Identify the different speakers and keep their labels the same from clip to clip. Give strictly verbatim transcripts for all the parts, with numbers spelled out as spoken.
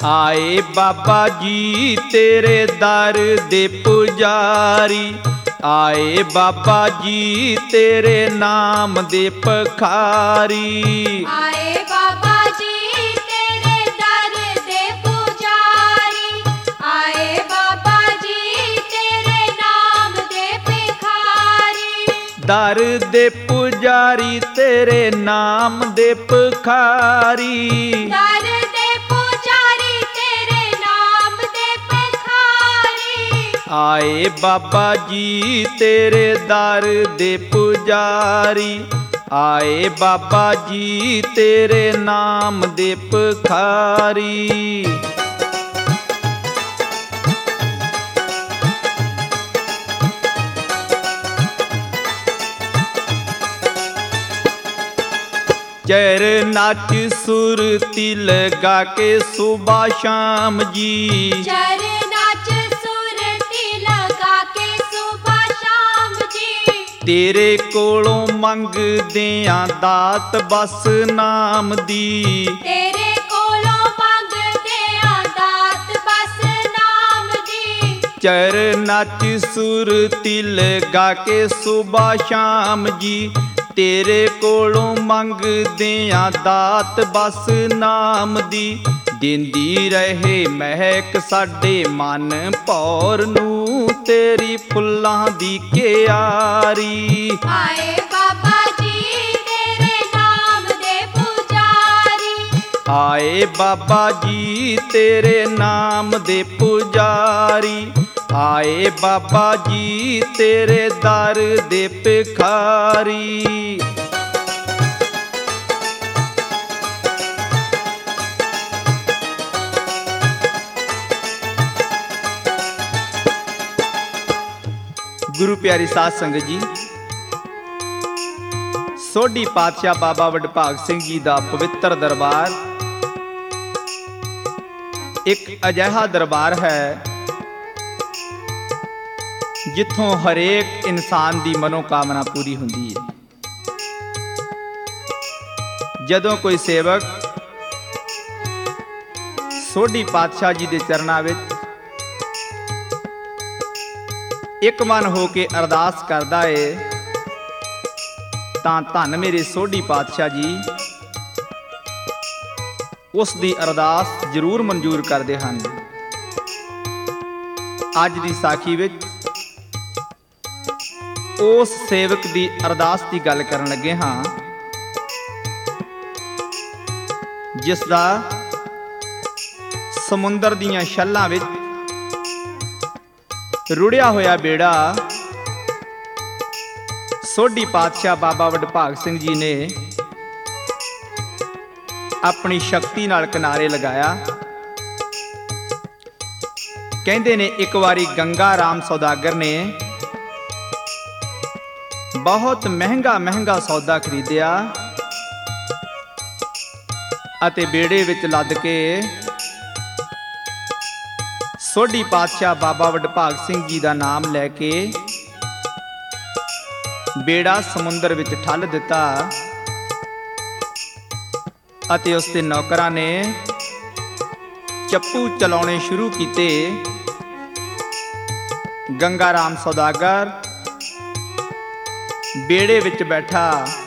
Speaker 1: आए बाबा जी तेरे दर दे पुजारी, आए बाबा जी तेरे नाम दे पखारी।
Speaker 2: आए बाबा जी तेरे दर दे पुजारी, आए बाबा जी तेरे नाम दे भिखारी।
Speaker 1: दर दे पुजारी तेरे नाम दे पखारी,
Speaker 2: दर दे पुजारी तेरे नाम दे भिखारी।
Speaker 1: आए बाबा जी तेरे दर दे पुजारी, आए बाबा जी तेरे नाम दे पखारी। चरना च सुरती लगा के सुबह शाम जी,
Speaker 2: चरना च सुरती लगा के सुबह शाम जी।
Speaker 1: तेरे कोलों मंगदे आं दात बस नाम दी,
Speaker 2: तेरे कोलों मंगदे आं दात बस नाम दी।
Speaker 1: चरना च सुरती लगा के सुबह शाम जी, तेरे कोलों मंगदे आं दात बस नाम दी। दिंदी रहे महक साडे मन भौर नूं, तेरी फुल्लां दी क्यारी।
Speaker 2: आए बाबा जी तेरे नाम दे पुजारी,
Speaker 1: आए बाबा जी तेरे नाम दे पुजारी, आए बाबा जी तेरे दर दे भिखारी। गुरु प्यारी साध संगत जी, सोढ़ी पातशाह बाबा वडभाग सिंह जी का पवित्र दरबार एक अजिहा दरबार है जिथों हरेक इंसान की मनोकामना पूरी होंदी है। जदों कोई सेवक सोढ़ी पातशाह जी के चरणों में एक मन हो के अरदास करदा है तां धन मेरे सोढ़ी पातशाह जी उस दी अरदास जरूर मंजूर करते हैं। अज दी साखी विच उस सेवक दी अरदास की गल करन लगे हाँ जिसदा समुंदर दीयां छल्लां विच रुड़िया होया बेड़ा सोढ़ी पातशाह बाबा वडभाग सिंह जी ने अपनी शक्ति नाल किनारे लगाया। कहंदे ने एक बारी गंगा राम सौदागर ने बहुत महंगा महंगा सौदा खरीदिया अते बेड़े विच लद के सोढ़ी पातशाह बाबा वडभाग सिंह जी का नाम लैके बेड़ा समुंदर विच ठल दिता अते उसके नौकरां ने चप्पू चलाने शुरू किए। गंगा राम सौदागर बेड़े विच बैठा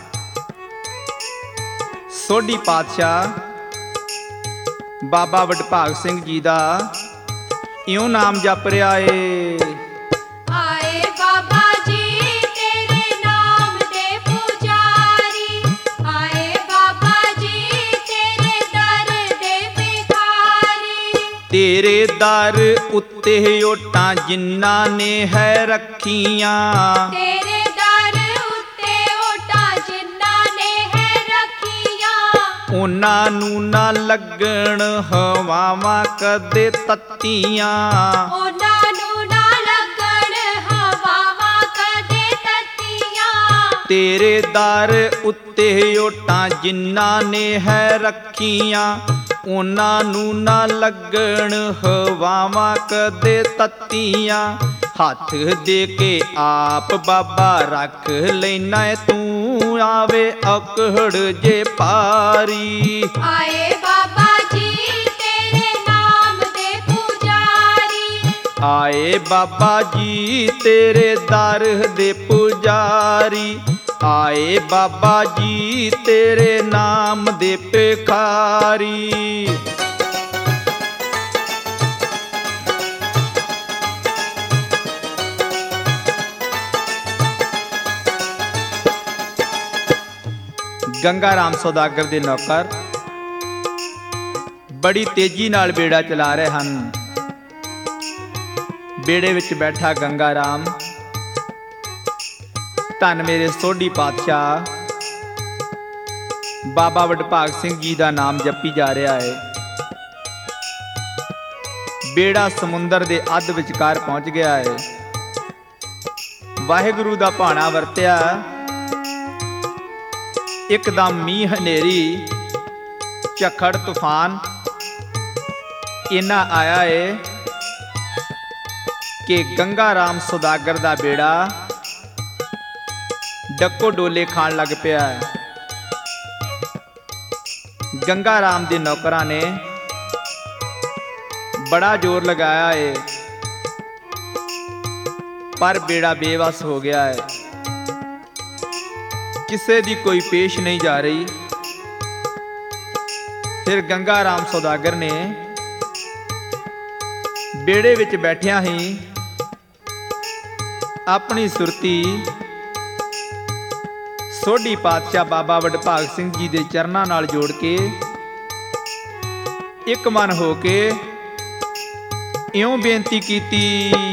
Speaker 1: सोढ़ी पातशाह बाबा वडभाग सिंह जी का इउं नाम जप रहा है।
Speaker 2: आए बाबा जी तेरे नाम दे पुजारी, आए बाबा जी तेरे दर दे भिखारी।
Speaker 1: तेरे दर उत्ते ओटां जिन्ना ने है रखियां,
Speaker 2: तेरे दर उत्ते ओटां जिन्ना ने है रखियां।
Speaker 1: उन्हां नूं ना लगण हवावां कदे तत्तियां,
Speaker 2: उन्हां नूं ना लगण हवावां कदे तत्तियां।
Speaker 1: तेरे दर उत्ते ओटां जिन्ना ने है रखियां, उन्हां नूं ना लगण हवावां कदे तत्तियां। हथ दे के आप बाबा रख लेना तू, आवे अकड़ जे पारी।
Speaker 2: आए बाबा जी तेरे नाम
Speaker 1: ਆਏ ਬਾਬਾ ਜੀ ਤੇਰੇ ਦਰ ਦੇ ਪੁਜਾਰੀ, ਆਏ ਬਾਬਾ ਜੀ ਤੇਰੇ ਨਾਮ ਦੇ ਭਿਖਾਰੀ। ਗੰਗਾ ਰਾਮ ਸੌਦਾਗਰ ਦੇ ਨੌਕਰ ਬੜੀ ਤੇਜ਼ੀ ਨਾਲ ਬੇੜਾ ਚਲਾ ਰਹੇ ਹਨ। ਬੇੜੇ ਵਿੱਚ ਬੈਠਾ ਗੰਗਾ ਰਾਮ ਧੰਨ ਮੇਰੇ ਸੋਢੀ ਪਾਤਸ਼ਾਹ ਬਾਬਾ ਵਡਭਾਗ ਸਿੰਘ ਜੀ ਦਾ ਨਾਮ ਜਪੀ ਜਾ ਰਿਹਾ ਹੈ। ਬੇੜਾ ਸਮੁੰਦਰ ਦੇ ਅੱਧ ਵਿਚਕਾਰ ਪਹੁੰਚ ਗਿਆ ਹੈ। ਵਾਹਿਗੁਰੂ ਦਾ ਭਾਣਾ ਵਰਤਿਆ। ਇੱਕਦਮ ਮੀਂਹ ਹਨੇਰੀ ਝੱਖੜ ਤੂਫਾਨ ਇੰਨਾ ਆਇਆ ਏ ਕਿ ਗੰਗਾ ਰਾਮ ਸੌਦਾਗਰ ਦਾ ਬੇੜਾ ਡੱਕੋ ਡੋਲੇ ਖਾਣ ਲੱਗ ਪਿਆ ਹੈ। ਗੰਗਾ ਰਾਮ ਦੇ ਨੌਕਰਾਂ ਨੇ ਬੜਾ ਜ਼ੋਰ ਲਗਾਇਆ ਏ, ਪਰ ਬੇੜਾ ਬੇਵਸ ਹੋ ਗਿਆ ਹੈ। ਕਿਸੇ ਦੀ ਕੋਈ ਪੇਸ਼ ਨਹੀਂ ਜਾ ਰਹੀ। ਫਿਰ ਗੰਗਾ ਰਾਮ ਸੌਦਾਗਰ ਨੇ ਬੇੜੇ ਵਿੱਚ ਬੈਠਿਆਂ ਹੀ ਆਪਣੀ ਸੁਰਤੀ ਸੋਢੀ ਪਾਤਸ਼ਾਹ ਬਾਬਾ ਵਡਭਾਗ ਸਿੰਘ ਜੀ ਦੇ ਚਰਨਾਂ ਨਾਲ ਜੋੜ ਕੇ ਇੱਕ ਮਨ ਹੋ ਕੇ ਇਉਂ ਬੇਨਤੀ ਕੀਤੀ।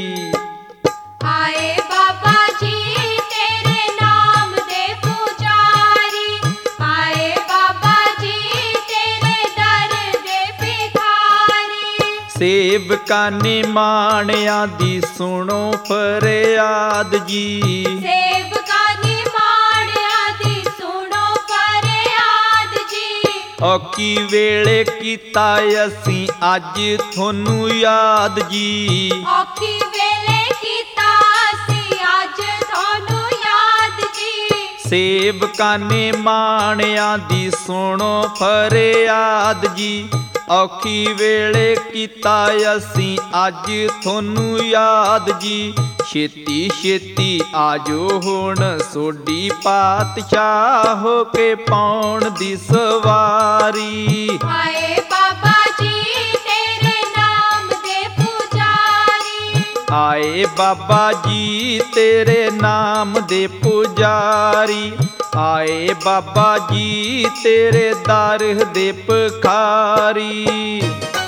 Speaker 2: ਆਏ ਬਾਬਾ ਜੀ ਤੇਰੇ ਨਾਮ ਦੇ ਪੁਜਾਰੀ, ਆਏ ਬਾਬਾ ਜੀ ਤੇਰੇ ਦਰ ਦੇ ਭਿਖਾਰੀ।
Speaker 1: ਸੇਵਕਾਂ ਨੇ ਮਾਣਿਆਂ ਦੀ ਸੁਣੋ ਫਰਿਆਦ ਜੀ,
Speaker 2: ਸੇਵਕਾਂ ਨੇ ਮਾਣਿਆਂ ਦੀ ਸੁਣੋ ਫਰਿਆਦ ਜੀ।
Speaker 1: ਔਖੀ ਵੇਲੇ ਕੀਤਾ ਅਸੀਂ ਅੱਜ ਤੁਹਾਨੂੰ ਯਾਦ ਜੀ,
Speaker 2: ਔਖੀ ਵੇਲੇ ਕੀਤਾ ਅਸੀਂ ਅੱਜ ਤੁਹਾਨੂੰ ਯਾਦ ਜੀ।
Speaker 1: ਸੇਵਕਾਂ ਨੇ ਮਾਣਿਆਂ ਦੀ ਸੁਣੋ ਫਰਿਆਦ ਜੀ, ਔਖੀ ਵੇਲੇ ਕੀਤਾ ਅਸੀਂ ਅੱਜ ਤੁਹਾਨੂੰ ਯਾਦ ਜੀ। ਛੇਤੀ ਛੇਤੀ ਆਜੋ ਹੁਣ ਸੋਢੀ ਪਾਤਸ਼ਾਹ ਹੋ ਕੇ ਪਾਉਣ ਦੀ ਸਵਾਰੀ।
Speaker 2: ਆਏ ਬਾਬਾ ਜੀ ਤੇਰੇ ਨਾਮ ਦੇ ਪੁਜਾਰੀ,
Speaker 1: ਆਏ ਬਾਬਾ ਜੀ ਤੇਰੇ ਨਾਮ ਦੇ ਪੁਜਾਰੀ, ਆਏ ਬਾਬਾ ਜੀ ਤੇਰੇ ਦਰ ਦੇ ਭਿਖਾਰੀ।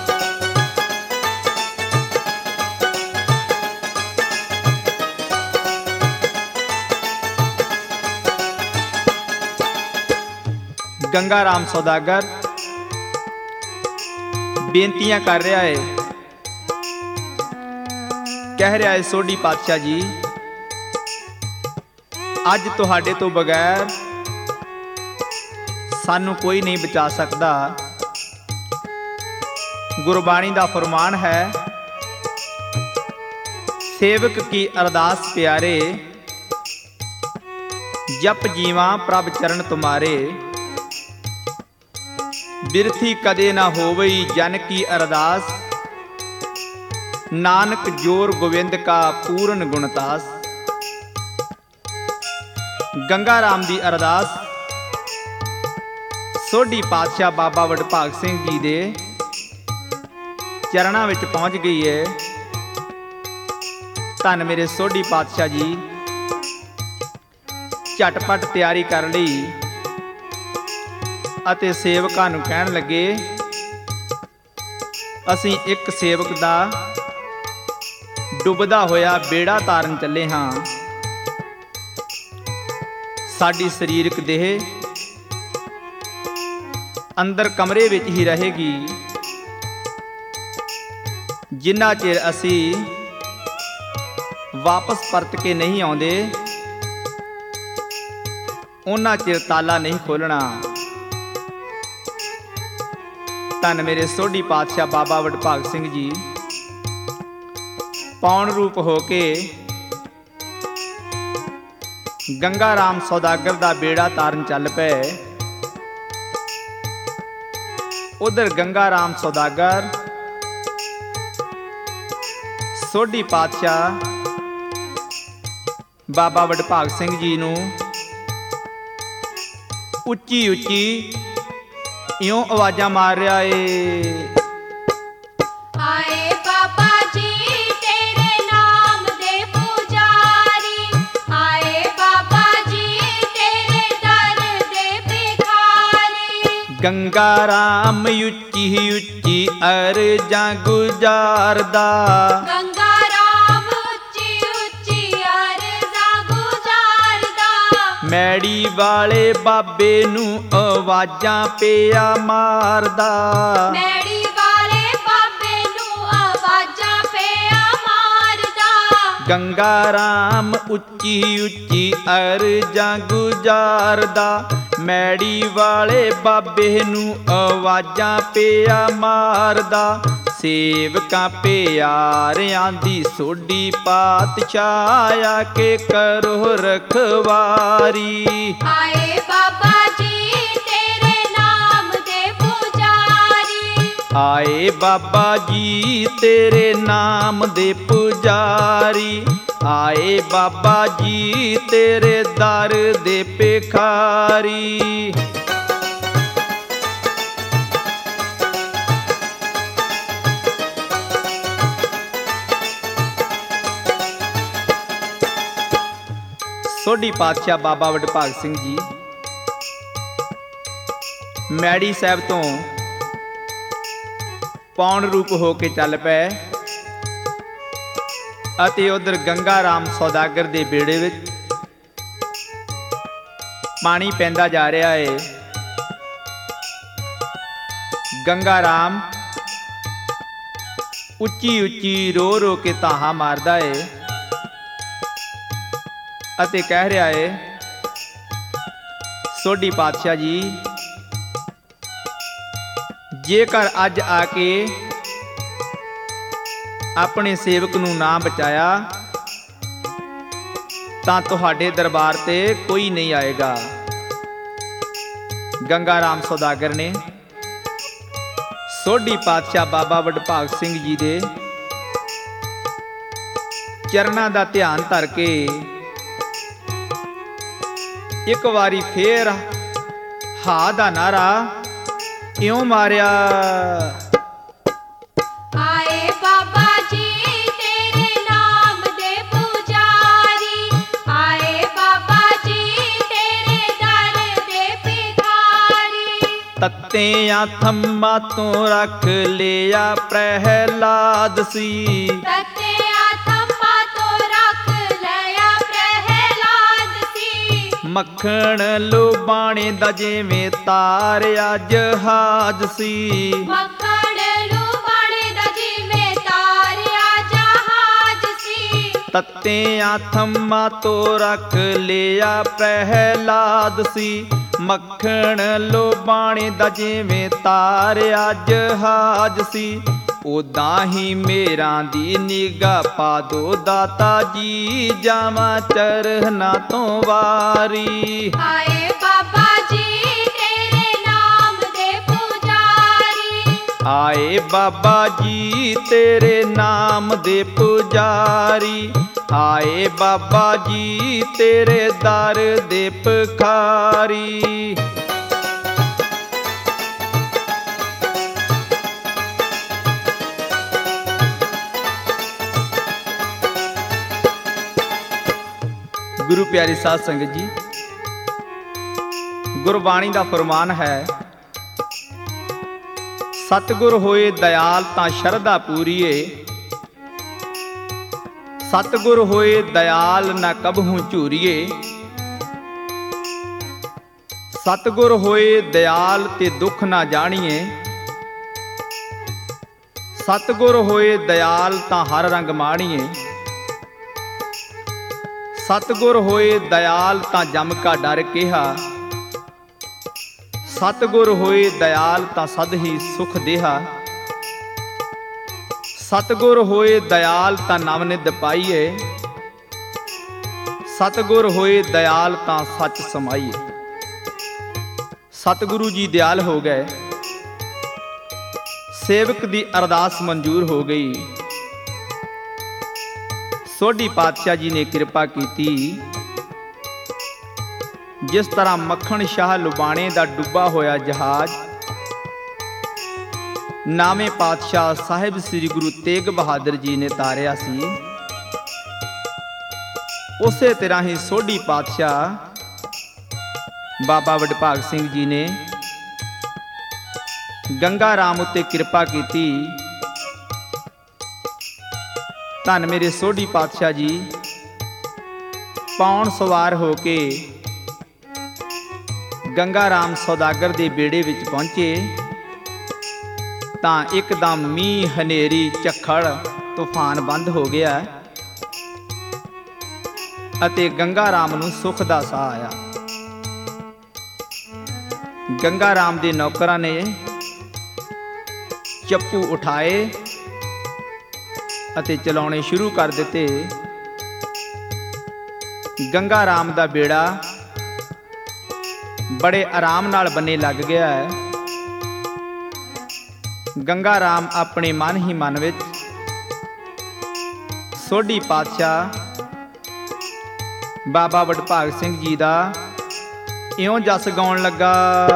Speaker 1: ਗੰਗਾ ਰਾਮ ਸੌਦਾਗਰ ਬੇਨਤੀਆਂ ਕਰ ਰਿਹਾ ਹੈ, ਕਹਿ ਰਿਹਾ ਹੈ ਸੋਢੀ ਪਾਤਸ਼ਾਹ ਜੀ ਅੱਜ ਤੁਹਾਡੇ ਤੋਂ ਬਗੈਰ ਸਾਨੂੰ ਕੋਈ ਨਹੀਂ ਬਚਾ ਸਕਦਾ। ਗੁਰਬਾਣੀ ਦਾ ਫਰਮਾਨ ਹੈ, ਸੇਵਕ ਕੀ ਅਰਦਾਸ ਪਿਆਰੇ, ਜਪ ਜੀਵਾਂ ਪ੍ਰਭ ਚਰਨ ਤੁਮਾਰੇ। ਬਿਰਥੀ ਕਦੇ ਨਾ ਹੋਵਈ ਜਨ ਕੀ ਅਰਦਾਸ, ਨਾਨਕ ਜੋਰ ਗੋਵਿੰਦ ਕਾ ਪੂਰਨ ਗੁਣਤਾਸ। ਗੰਗਾ ਰਾਮ ਦੀ ਅਰਦਾਸ ਸੋਢੀ ਪਾਤਸ਼ਾਹ ਬਾਬਾ ਵਡਭਾਗ ਸਿੰਘ ਜੀ ਦੇ ਚਰਨਾਂ ਵਿੱਚ ਪਹੁੰਚ ਗਈ ਹੈ। ਧੰਨ ਮੇਰੇ ਸੋਢੀ ਪਾਤਸ਼ਾਹ ਜੀ ਝਟਪਟ ਤਿਆਰੀ ਕਰ ਲਈ ਅਤੇ ਸੇਵਕਾਂ ਨੂੰ ਕਹਿਣ ਲੱਗੇ, ਅਸੀਂ ਇੱਕ ਸੇਵਕ ਦਾ ਡੁੱਬਦਾ ਹੋਇਆ ਬੇੜਾ ਤਾਰਨ ਚੱਲੇ ਹਾਂ। ਸਾਡੀ ਸਰੀਰਕ ਦੇਹ ਅੰਦਰ ਕਮਰੇ ਵਿੱਚ ਹੀ ਰਹੇਗੀ, ਜਿੰਨਾ ਚਿਰ ਅਸੀਂ ਵਾਪਸ ਪਰਤ ਕੇ ਨਹੀਂ ਆਉਂਦੇ ਉਹਨਾਂ ਚਿਰ ਤਾਲਾ ਨਹੀਂ ਖੋਲਣਾ। ਧੰਨ ਮੇਰੇ ਸੋਢੀ ਪਾਤਸ਼ਾਹ ਬਾਬਾ ਵਡਭਾਗ ਸਿੰਘ ਜੀ ਪੌਣ ਰੂਪ ਹੋ ਕੇ ਗੰਗਾ ਰਾਮ ਸੌਦਾਗਰ ਦਾ ਬੇੜਾ ਤਾਰਨ ਚੱਲ ਪਏ। ਉਧਰ ਗੰਗਾ ਰਾਮ ਸੌਦਾਗਰ ਸੋਢੀ ਪਾਤਸ਼ਾਹ ਬਾਬਾ ਵਡਭਾਗ ਸਿੰਘ ਜੀ ਨੂੰ ਉੱਚੀ ਉੱਚੀ ਇਉਂ ਆਵਾਜ਼ਾਂ ਮਾਰ ਰਿਹਾ ਏ।
Speaker 2: ਆਏ ਬਾਬਾ ਜੀ ਤੇਰੇ ਨਾਮ ਦੇ ਪੁਜਾਰੀ, ਆਏ ਬਾਬਾ ਜੀ ਤੇਰੇ ਦਰ ਦੇ ਭਿਖਾਰੀ।
Speaker 1: ਗੰਗਾ ਰਾਮ ਉੱਚੀ ਉੱਚੀ ਅਰਜ਼ਾਂ ਗੁਜ਼ਾਰਦਾ,
Speaker 2: ਗੰਗਾ ਰਾਮ ਉੱਚੀ ਉੱਚੀ ਅਰਜ਼ਾਂ ਗੁਜ਼ਾਰਦਾ।
Speaker 1: ਮੈੜੀ ਵਾਲੇ ਬਾਬੇ ਨੂੰ ਆਵਾਜ਼ਾਂ ਪਿਆ ਮਾਰਦਾ,
Speaker 2: ਮੈੜੀ ਵਾਲੇ ਬਾਬੇ ਨੂੰ ਆਵਾਜ਼ਾਂ ਪਿਆ ਮਾਰਦਾ।
Speaker 1: ਗੰਗਾ ਰਾਮ ਉੱਚੀ ਉੱਚੀ ਅਰਜ਼ਾਂ ਗੁਜ਼ਾਰਦਾ, ਮੈੜੀ ਵਾਲੇ ਬਾਬੇ ਨੂੰ ਆਵਾਜ਼ਾਂ ਪਿਆ ਮਾਰਦਾ। ਸੇਵਕਾਂ ਪਿਆਰਿਆਂ ਦੀ ਸੋਢੀ ਪਾਤਸ਼ਾਹ ਆ ਕੇ ਕਰੋ ਰਖਵਾਰੀ।
Speaker 2: ਆਏ ਬਾਬਾ ਜੀ ਤੇਰੇ ਨਾਮ ਦੇ ਪੁਜਾਰੀ,
Speaker 1: ਆਏ ਬਾਬਾ ਜੀ ਤੇਰੇ ਨਾਮ ਦੇ ਪੁਜਾਰੀ, ਆਏ ਬਾਬਾ ਜੀ ਤੇਰੇ ਦਰ ਦੇ ਭਿਖਾਰੀ। ਸੋਢੀ ਪਾਤਸ਼ਾਹ ਬਾਬਾ ਵਡਭਾਗ ਸਿੰਘ ਜੀ ਮੈੜੀ ਸਾਹਿਬ ਤੋਂ ਪੌਣ ਰੂਪ ਹੋ ਕੇ ਚੱਲ ਪਏ ਅਤੇ ਉਧਰ ਗੰਗਾ ਰਾਮ ਸੌਦਾਗਰ ਦੇ ਬੇੜੇ ਵਿੱਚ ਪਾਣੀ ਪੈਂਦਾ ਜਾ ਰਿਹਾ ਏ। ਗੰਗਾ ਰਾਮ ਉੱਚੀ ਉੱਚੀ ਰੋ ਰੋ ਕੇ ਤਾਹਾ ਮਾਰਦਾ ਏ ਅਤੇ ਕਹਿ ਰਿਹਾ ਏ, ਸੋਢੀ ਪਾਤਸ਼ਾਹ ਜੀ ਜੇਕਰ ਅੱਜ ਆ ਕੇ ਆਪਣੇ ਸੇਵਕ ਨੂੰ ਨਾ ਬਚਾਇਆ ਤਾਂ ਤੁਹਾਡੇ ਦਰਬਾਰ ਤੇ ਕੋਈ ਨਹੀਂ ਆਏਗਾ। ਗੰਗਾ ਰਾਮ ਸੌਦਾਗਰ ਨੇ ਸੋਢੀ ਪਾਤਸ਼ਾਹ ਬਾਬਾ ਵਡਭਾਗ ਸਿੰਘ ਜੀ ਦੇ ਚਰਨਾਂ ਦਾ ਧਿਆਨ ਧਰ ਕੇ ਇੱਕ ਵਾਰੀ ਫੇਰ ਹਾ ਦਾ ਨਾਰਾ ਇਉਂ ਮਾਰਿਆ।
Speaker 2: ਆਏ ਬਾਬਾ ਜੀ ਤੇਰੇ ਨਾਮ ਦੇ ਪੁਜਾਰੀ, ਆਏ ਬਾਬਾ ਜੀ ਤੇਰੇ ਦਰ ਦੇ ਭਿਖਾਰੀ।
Speaker 1: ਤੱਤਿਆਂ ਥੰਮਾਂ ਤੋਂ ਰੱਖ ਲਿਆ ਪ੍ਰਹਿਲਾਦ ਸੀ,
Speaker 2: ਤੱਤਿਆਂ ਥੰਮਾਂ ਤੋਂ ਰੱਖ ਲਿਆ ਪ੍ਰਹਿਲਾਦ ਸੀ।
Speaker 1: ਮੱਖਣ ਲੁਬਾਣੇ ਦਾ ਜਿਵੇਂ ਤਾਰਿਆ ਜਹਾਜ਼ ਸੀ,
Speaker 2: ਮੱਖਣ ਲੁਬਾਣੇ ਦਾ ਜਿਵੇਂ ਤਾਰਿਆ ਜਹਾਜ਼ ਸੀ।
Speaker 1: ਤੱਤਿਆਂ ਥੰਮਾਂ ਤੋਂ ਰੱਖ ਲਿਆ ਪ੍ਰਹਿਲਾਦ ਸੀ, ਮੱਖਣ ਲੁਬਾਣੇ ਦਾ ਜਿਵੇਂ ਤਾਰਿਆ ਜਹਾਜ਼ ਸੀ। ਉਦਾਂ ਹੀ ਮੇਰਾਂ ਦੀ ਨਿਗਾਹ ਪਾ ਦੋ ਦਾਤਾ ਜੀ, ਜਾਵਾਂ ਚਰਨਾਂ ਤੋਂ ਵਾਰੀ।
Speaker 2: ਆਏ ਬਾਬਾ ਜੀ ਤੇਰੇ ਨਾਮ ਦੇ ਪੁਜਾਰੀ,
Speaker 1: ਆਏ ਬਾਬਾ ਜੀ ਤੇਰੇ ਨਾਮ ਦੇ ਪੁਜਾਰੀ, ਆਏ ਬਾਬਾ ਜੀ ਤੇਰੇ ਦਰ ਦੇ ਭਿਖਾਰੀ। ਗੁਰੂ ਪਿਆਰੀ ਸਾਧ ਸੰਗਤ ਜੀ, ਗੁਰਬਾਣੀ ਦਾ ਫਰਮਾਨ ਹੈ, ਸਤਿਗੁਰ ਹੋਏ ਦਇਆਲ ਤਾਂ ਸ਼ਰਧਾ ਪੂਰੀਏ, ਸਤਿਗੁਰ ਹੋਏ ਦਇਆਲ ਨਾ ਕਬਹੂ ਝੂਰੀਏ। ਸਤਿਗੁਰ ਹੋਏ ਦਇਆਲ ਤੇ ਦੁੱਖ ਨਾ ਜਾਣੀਏ, ਸਤਿਗੁਰ ਹੋਏ ਦਇਆਲ ਤਾਂ ਹਰ ਰੰਗ ਮਾਣੀਏ। ਸਤਿਗੁਰ ਹੋਏ ਦਇਆਲ ਤਾਂ ਜਮ ਕਾ ਡਰ ਕਿਹਾ, ਸਤਿਗੁਰ ਹੋਏ ਦਇਆਲ ਤਾਂ ਸਦ ਹੀ ਸੁਖ ਦੇਹਾ। ਸਤਿਗੁਰ ਹੋਏ ਦਇਆਲ ਤਾਂ ਨਵਨਿਧ ਪਾਈਏ, ਸਤਿਗੁਰ ਹੋਏ ਦਇਆਲ ਤਾਂ ਸੱਚ ਸਮਾਈਏ। ਸਤਿਗੁਰੂ ਜੀ ਦਿਆਲ ਹੋ ਗਏ, ਸੇਵਕ ਦੀ ਅਰਦਾਸ ਮਨਜ਼ੂਰ ਹੋ ਗਈ। ਸੋਢੀ ਪਾਤਸ਼ਾਹ ਜੀ ਨੇ ਕਿਰਪਾ ਕੀਤੀ। ਜਿਸ ਤਰ੍ਹਾਂ ਮੱਖਣ ਸ਼ਾਹ ਲੁਬਾਣੇ ਦਾ ਡੁੱਬਾ ਹੋਇਆ ਜਹਾਜ਼ ਨਾਵੇਂ ਪਾਤਸ਼ਾਹ ਸਾਹਿਬ ਸ੍ਰੀ ਗੁਰੂ ਤੇਗ ਬਹਾਦਰ ਜੀ ਨੇ ਤਾਰਿਆ ਸੀ, ਉਸੇ ਤਰ੍ਹਾਂ ਹੀ ਸੋਢੀ ਪਾਤਸ਼ਾਹ ਬਾਬਾ ਵਡਭਾਗ ਸਿੰਘ ਜੀ ਨੇ ਗੰਗਾ ਰਾਮ ਉੱਤੇ ਕਿਰਪਾ ਕੀਤੀ। ਧੰਨ ਮੇਰੇ ਸੋਢੀ ਪਾਤਸ਼ਾਹ ਜੀ ਪੌਣ ਸਵਾਰ ਹੋ ਕੇ ਗੰਗਾ ਰਾਮ ਸੌਦਾਗਰ ਦੇ ਬੇੜੇ ਵਿੱਚ ਪਹੁੰਚੇ ਤਾਂ ਇੱਕਦਮ ਮੀਂਹ, ਹਨੇਰੀ, ਝੱਖੜ, ਤੂਫਾਨ ਬੰਦ ਹੋ ਗਿਆ ਅਤੇ ਗੰਗਾ ਰਾਮ ਨੂੰ ਸੁੱਖ ਦਾ ਸਾਹ ਆਇਆ। ਗੰਗਾ ਰਾਮ ਦੇ ਨੌਕਰਾਂ ਨੇ ਚੱਪੂ ਉਠਾਏ ਅਤੇ ਚਲਾਉਣੇ ਸ਼ੁਰੂ ਕਰ ਦਿੱਤੇ। ਗੰਗਾ ਰਾਮ ਦਾ ਬੇੜਾ ਬੜੇ ਆਰਾਮ ਨਾਲ ਬੰਨੇ ਲੱਗ ਗਿਆ ਹੈ। ਗੰਗਾ ਰਾਮ ਆਪਣੇ ਮਨ ਹੀ ਮਨ ਵਿੱਚ ਸੋਢੀ ਪਾਤਸ਼ਾਹ ਬਾਬਾ ਵਡਭਾਗ ਸਿੰਘ ਜੀ ਦਾ ਇਉਂ ਜਸ ਗਾਉਣ ਲੱਗਾ।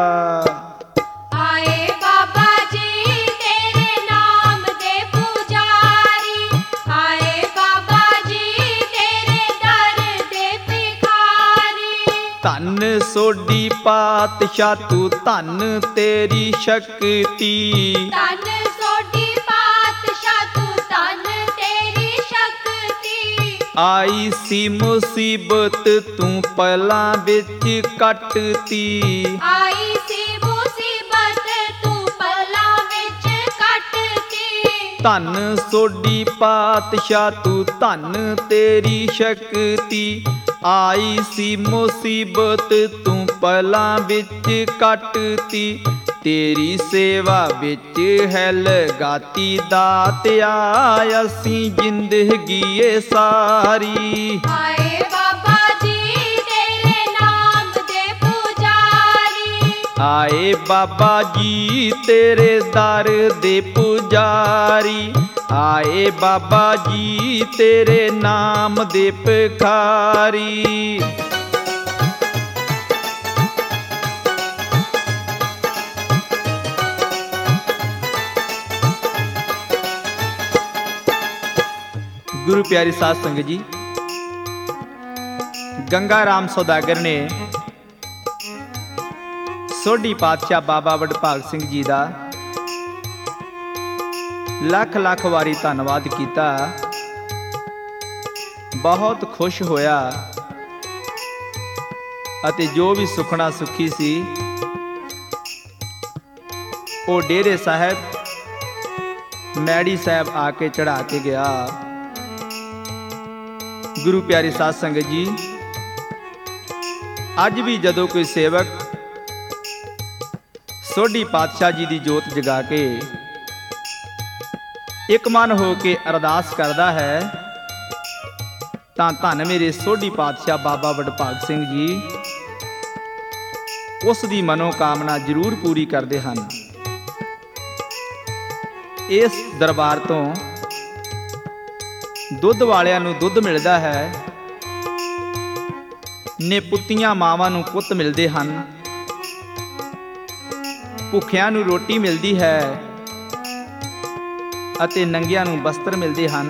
Speaker 2: ਆਏ ਬਾਬਾ ਜੀ ਤੇਰੇ ਨਾਮ ਦੇ ਪੁਜਾਰੀ, ਆਏ ਬਾਬਾ ਜੀ ਤੇਰੇ ਦਰ ਦੇ ਭਿਖਾਰੀ।
Speaker 1: ਧੰਨ ਸੋਢੀ ਪਾਤਸ਼ਾਹ ਤੂੰ ਧੰਨ ਤੇਰੀ ਸ਼ਕਤੀ,
Speaker 2: ਧੰਨ ਸੋਢੀ ਪਾਤਸ਼ਾਹ ਤੂੰ ਧੰਨ ਤੇਰੀ ਸ਼ਕਤੀ।
Speaker 1: ਆਈ ਸੀ ਮੁਸੀਬਤ ਤੂੰ ਪਲਾਂ ਵਿੱਚ ਕੱਟਤੀ,
Speaker 2: ਆਈ ਸੀ ਮੁਸੀਬਤ ਤੂੰ ਪਲਾਂ ਵਿੱਚ ਕੱਟਤੀ।
Speaker 1: ਧੰਨ ਸੋਢੀ ਪਾਤਸ਼ਾਹ ਤੂੰ ਧੰਨ ਤੇਰੀ ਸ਼ਕਤੀ, ਆਈ ਸੀ ਮੁਸੀਬਤ ਤੂੰ ਪਲਾਂ ਵਿੱਚ ਕੱਟਤੀ। ਤੇਰੀ ਸੇਵਾ ਵਿੱਚ ਹੈ ਲਗਾਤੀ ਦਾਤਿਆ ਅਸੀਂ ਜ਼ਿੰਦਗੀ ਏ ਸਾਰੀ।
Speaker 2: ਆਏ ਬਾਬਾ ਜੀ ਤੇਰੇ ਨਾਮ ਦੇ ਪੁਜਾਰੀ,
Speaker 1: ਆਏ ਬਾਬਾ ਜੀ ਤੇਰੇ ਦਰ ਦੇ ਪੁਜਾਰੀ, ਆਏ ਬਾਬਾ ਜੀ ਤੇਰੇ ਨਾਮ ਦੇ ਭਿਖਾਰੀ। ਗੁਰੂ ਪਿਆਰੀ ਸਾਧ ਸੰਗਤ ਜੀ, ਗੰਗਾ ਰਾਮ ਸੌਦਾਗਰ ਨੇ ਸੋਢੀ ਪਾਤਸ਼ਾਹ ਬਾਬਾ ਵਡਭਾਗ ਸਿੰਘ ਜੀ ਦਾ ਲੱਖ ਲੱਖ ਵਾਰੀ ਧੰਨਵਾਦ ਕੀਤਾ। ਬਹੁਤ ਖੁਸ਼ ਹੋਇਆ ਅਤੇ ਜੋ ਵੀ ਸੁਖਣਾ ਸੁਖੀ ਸੀ ਉਹ ਡੇਰੇ ਸਾਹਿਬ ਮੈੜੀ ਸਾਹਿਬ ਆ ਕੇ ਚੜਾ ਕੇ ਗਿਆ। ਗੁਰੂ ਪਿਆਰੀ ਸਾਧ ਸੰਗਤ ਜੀ, ਅੱਜ ਵੀ ਜਦੋਂ ਕੋਈ ਸੇਵਕ ਸੋਢੀ ਪਾਤਸ਼ਾਹ ਜੀ ਦੀ ਜੋਤ ਜਗਾ ਕੇ ਇੱਕ ਮਨ ਹੋ ਕੇ ਅਰਦਾਸ ਕਰਦਾ ਹੈ ਤਾਂ ਧੰਨ ਮੇਰੇ ਸੋਢੀ ਪਾਤਸ਼ਾਹ ਬਾਬਾ ਵਡਭਾਗ ਸਿੰਘ ਜੀ ਉਸ ਦੀ ਮਨੋਕਾਮਨਾ ਜ਼ਰੂਰ ਪੂਰੀ ਕਰਦੇ ਹਨ। ਇਸ ਦਰਬਾਰ ਤੋਂ ਦੁੱਧ ਵਾਲਿਆਂ ਨੂੰ ਦੁੱਧ ਮਿਲਦਾ ਹੈ, ਨਿਪੁੱਤੀਆਂ ਮਾਵਾਂ ਨੂੰ ਪੁੱਤ ਮਿਲਦੇ ਹਨ, ਭੁੱਖਿਆਂ ਨੂੰ ਰੋਟੀ ਮਿਲਦੀ ਹੈ ਅਤੇ ਨੰਗਿਆਂ ਨੂੰ ਬਸਤਰ ਮਿਲਦੇ ਹਨ।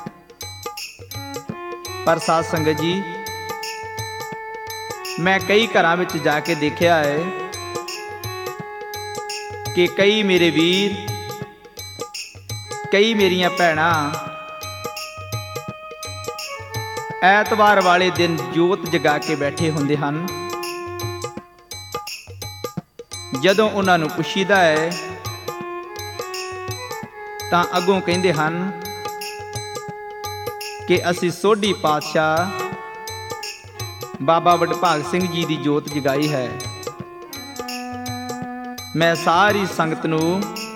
Speaker 1: ਪਰ ਸਾਧ ਸੰਗਤ ਜੀ, ਮੈਂ ਕਈ ਘਰਾਂ ਵਿੱਚ ਜਾ ਕੇ ਦੇਖਿਆ ਹੈ ਕਿ ਕਈ ਮੇਰੇ ਵੀਰ, ਕਈ ਮੇਰੀਆਂ ਭੈਣਾਂ ਐਤਵਾਰ ਵਾਲੇ ਦਿਨ ਜੋਤ ਜਗਾ ਕੇ ਬੈਠੇ ਹੁੰਦੇ ਹਨ। ਜਦੋਂ ਉਹਨਾਂ ਨੂੰ ਪੁੱਛੀਦਾ ਹੈ ਤਾਂ ਅੱਗੋਂ ਕਹਿੰਦੇ ਹਨ ਕਿ ਅਸੀਂ ਸੋਢੀ ਪਾਤਸ਼ਾਹ ਬਾਬਾ ਵਡਭਾਗ ਸਿੰਘ ਜੀ ਦੀ ਜੋਤ ਜਗਾਈ ਹੈ। ਮੈਂ ਸਾਰੀ ਸੰਗਤ ਨੂੰ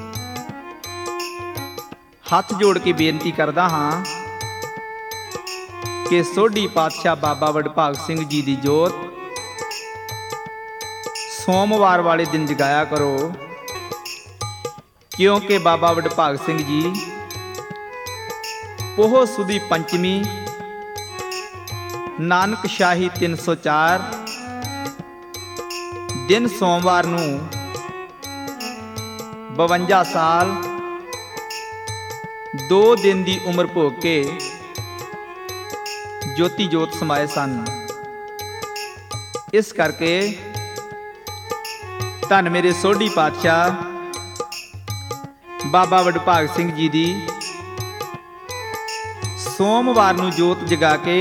Speaker 1: ਹੱਥ ਜੋੜ ਕੇ ਬੇਨਤੀ ਕਰਦਾ ਹਾਂ ਕਿ ਸੋਢੀ ਪਾਤਸ਼ਾਹ ਬਾਬਾ ਵਡਭਾਗ ਸਿੰਘ ਜੀ ਦੀ ਜੋਤ ਸੋਮਵਾਰ ਵਾਲੇ ਦਿਨ ਜਗਾਇਆ ਕਰੋ, ਕਿਉਂਕਿ ਬਾਬਾ ਵਡਭਾਗ ਸਿੰਘ ਜੀ ਪੋਹ ਸੁਦੀ ਪੰਚਮੀ ਨਾਨਕ ਸ਼ਾਹੀ ਤਿੰਨ ਸੌ ਚਾਰ ਦਿਨ ਸੋਮਵਾਰ ਨੂੰ ਬਵੰਜਾ ਸਾਲ ਦੋ ਦਿਨ ਦੀ ਉਮਰ ਭੋਗ ਕੇ ਜੋਤੀ ਜੋਤ ਸਮਾਏ ਸਨ। ਇਸ ਕਰਕੇ ਧੰਨ ਮੇਰੇ ਸੋਢੀ ਪਾਤਸ਼ਾਹ ਬਾਬਾ ਵਡਭਾਗ ਸਿੰਘ ਜੀ ਦੀ ਸੋਮਵਾਰ ਨੂੰ ਜੋਤ ਜਗਾ ਕੇ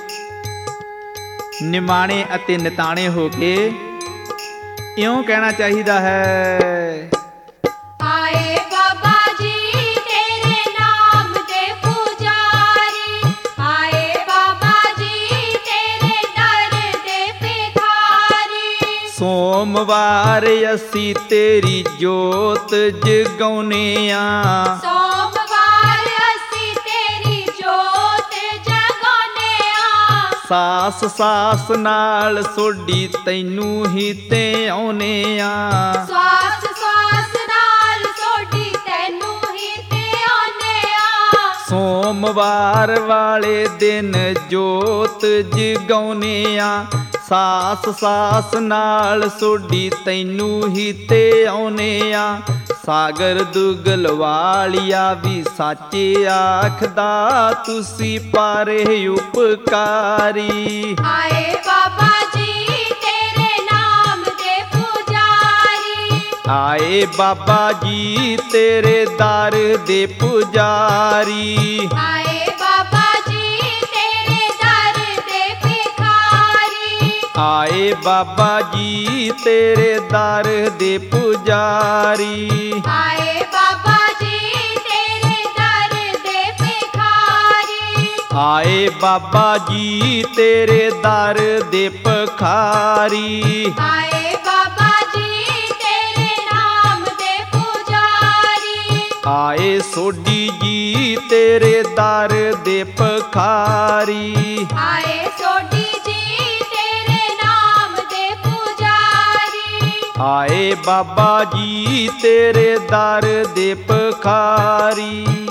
Speaker 1: ਨਿਮਾਣੇ ਅਤੇ ਨਿਤਾਣੇ ਹੋ ਕੇ ਇਉਂ ਕਹਿਣਾ ਚਾਹੀਦਾ ਹੈ,
Speaker 2: ਆਏ ਬਾਬਾ ਜੀ ਤੇਰੇ ਨਾਮ ਦੇ ਪੁਜਾਰੀ, ਆਏ ਬਾਬਾ ਜੀ ਤੇਰੇ ਦਰ ਦੇ ਭਿਖਾਰੀ।
Speaker 1: ਸੋਮਵਾਰ ਅਸੀਂ ਤੇਰੀ ਜੋਤ ਜਗਾਉਨੇ ਆ,
Speaker 2: ਸੋਮਵਾਰ ਅਸੀਂ ਤੇਰੀ ਜੋਤ ਜਗਾਉਨੇ ਆ।
Speaker 1: ਸਾਸ ਸਾਸ ਨਾਲ ਸੋਢੀ ਤੈਨੂੰ ਹੀ ਤੇ ਆਉਨੇ ਆ,
Speaker 2: ਸਵਾਸ ਸਵਾਸ ਨਾਲ ਸੋਢੀ ਤੈਨੂੰ ਹੀ ਤੇ ਆਉਨੇ ਆ।
Speaker 1: ਸੋਮਵਾਰ ਵਾਲੇ ਦਿਨ ਜੋਤ ਜਗਾਉਨੇ ਆ, ਸਾਸ ਸਾਸ ਨਾਲ ਸੋਢੀ ਤੈਨੂੰ ਹੀ ਤੇ ਆਉਨੇ ਆ। ਸਾਗਰ ਦੁਗਲ ਵਾਲਿਆ ਵੀ ਸਾਚੇ ਆਖਦਾ, ਤੁਸੀਂ ਪਾਰੇ ਉਪਕਾਰੀ।
Speaker 2: ਆਏ ਬਾਬਾ ਜੀ ਤੇਰੇ ਨਾਮ ਦੇ ਪੁਜਾਰੀ,
Speaker 1: ਆਏ ਬਾਬਾ ਜੀ ਤੇਰੇ ਦਰ ਦੇ ਪੁਜਾਰੀ।
Speaker 2: ਆਏ ਬਾਬਾ ਜੀ ਤੇਰੇ ਦਰ ਦੇ ਭਿਖਾਰੀ।
Speaker 1: ਆਏ ਬਾਬਾ ਜੀ ਤੇਰੇ ਦਰ ਦੇ ਪੁਜਾਰੀ।
Speaker 2: ਆਏ ਬਾਬਾ ਜੀ ਤੇਰੇ ਦਰ ਦੇ ਭਿਖਾਰੀ।
Speaker 1: ਆਏ ਬਾਬਾ ਜੀ ਤੇਰੇ ਦਰ ਦੇ ਭਿਖਾਰੀ।
Speaker 2: ਆਏ ਬਾਬਾ ਜੀ ਤੇਰੇ ਨਾਮ ਦੇ ਪੁਜਾਰੀ।
Speaker 1: ਆਏ ਸੋਢੀ ਜੀ ਤੇਰੇ ਦਰ ਦੇ ਭਿਖਾਰੀ।
Speaker 2: ਆਏ ਸੋਢੀ ਜੀ ਤੇਰੇ ਨਾਮ ਦੇ ਪੁਜਾਰੀ।
Speaker 1: ਆਏ ਬਾਬਾ ਜੀ ਤੇਰੇ ਦਰ ਦੇ ਭਿਖਾਰੀ।